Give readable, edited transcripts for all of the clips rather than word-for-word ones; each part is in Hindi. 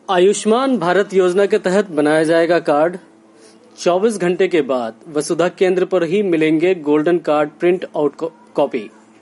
आयुष्मान भारत योजना के तहत बनाया जाएगा कार्ड। 24 घंटे के बाद वसुधा केंद्र पर ही मिलेंगे golden card print out copy.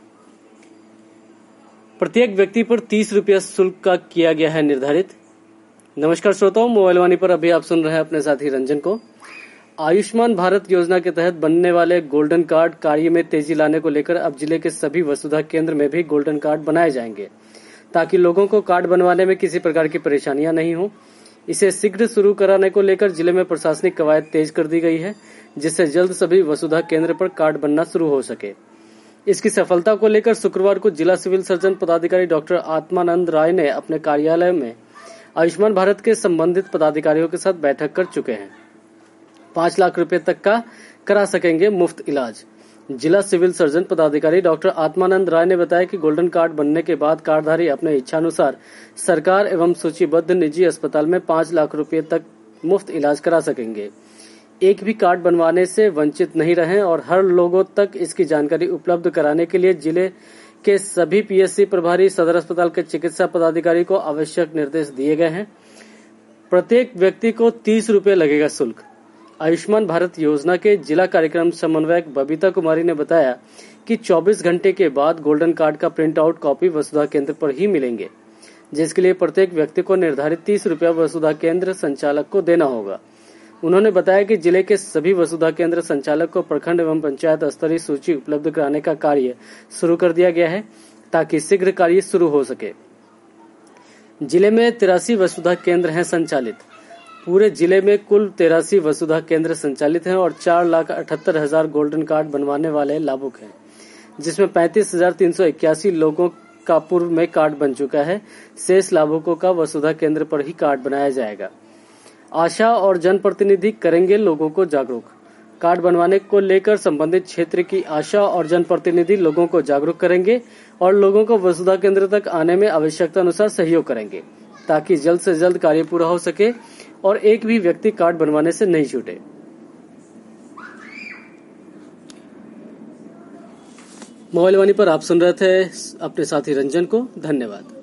प्रत्येक व्यक्ति पर 30 रुपया शुल्क का किया गया है निर्धारित। नमस्कार श्रोताओं, मोबाइल वाणी पर अभी आप सुन रहे हैं अपने साथी रंजन को। आयुष्मान भारत योजना के तहत बनने वाले गोल्डन कार्ड कार्य में तेजी लाने को लेकर अब जिले के सभी वसुधा केंद्र में भी गोल्डन कार्ड बनाए जाएंगे, ताकि लोगों को कार्ड बनवाने में किसी प्रकार की परेशानियां नहीं हो। इसे शीघ्र शुरू कराने को लेकर जिले में प्रशासनिक कवायद तेज कर दी गई है, जिससे जल्द सभी वसुधा केंद्र पर कार्ड बनना शुरू हो सके। इसकी सफलता को लेकर शुक्रवार को जिला सिविल सर्जन पदाधिकारी डॉक्टर आत्मानंद राय ने अपने कार्यालय में आयुष्मान भारत के संबंधित पदाधिकारियों के साथ बैठक कर चुके हैं। 5 लाख रुपए तक का करा सकेंगे मुफ्त इलाज। जिला सिविल सर्जन पदाधिकारी डॉक्टर आत्मानंद राय ने बताया कि गोल्डन कार्ड बनने के बाद कार्डधारी अपने इच्छानुसार सरकार एवं सूचीबद्ध निजी अस्पताल में 5 लाख रुपए तक मुफ्त इलाज करा सकेंगे। एक भी कार्ड बनवाने से वंचित नहीं रहें और हर लोगों तक इसकी जानकारी उपलब्ध कराने के लिए जिले के सभी पीएचसी प्रभारी, सदर अस्पताल के चिकित्सा पदाधिकारी को आवश्यक निर्देश दिए गए हैं। प्रत्येक व्यक्ति को 30 रुपए लगेगा शुल्क। आयुष्मान भारत योजना के जिला कार्यक्रम समन्वयक बबीता कुमारी ने बताया कि 24 घंटे के बाद गोल्डन कार्ड का प्रिंट आउट कॉपी वसुधा केंद्र पर ही मिलेंगे, जिसके लिए प्रत्येक व्यक्ति को निर्धारित 30 रुपया वसुधा केंद्र संचालक को देना होगा। उन्होंने बताया कि जिले के सभी वसुधा केंद्र संचालक को प्रखंड एवं पंचायत स्तरीय सूची उपलब्ध कराने का कार्य शुरू कर दिया गया है, ताकि शीघ्र कार्य शुरू हो सके। जिले में 83 वसुधा केंद्र हैं संचालित। पूरे जिले में कुल 83 वसुधा केंद्र संचालित हैं और 4,78,000 गोल्डन कार्ड बनवाने वाले लाभुक हैं, जिसमें 35,381 लोगों का पूर्व में कार्ड बन चुका है। शेष लाभुकों का वसुधा केंद्र पर ही कार्ड बनाया जाएगा। आशा और जनप्रतिनिधि करेंगे लोगों को जागरूक। कार्ड बनवाने को लेकर संबंधित क्षेत्र की आशा और जनप्रतिनिधि लोगों को जागरूक करेंगे और लोगों को वसुधा केंद्र तक आने में आवश्यकता अनुसार सहयोग करेंगे, ताकि जल्द से जल्द कार्य पूरा हो सके और एक भी व्यक्ति कार्ड बनवाने से नहीं छूटे। मोबाइल वाणी पर आप सुन रहे थे अपने साथी रंजन को। धन्यवाद।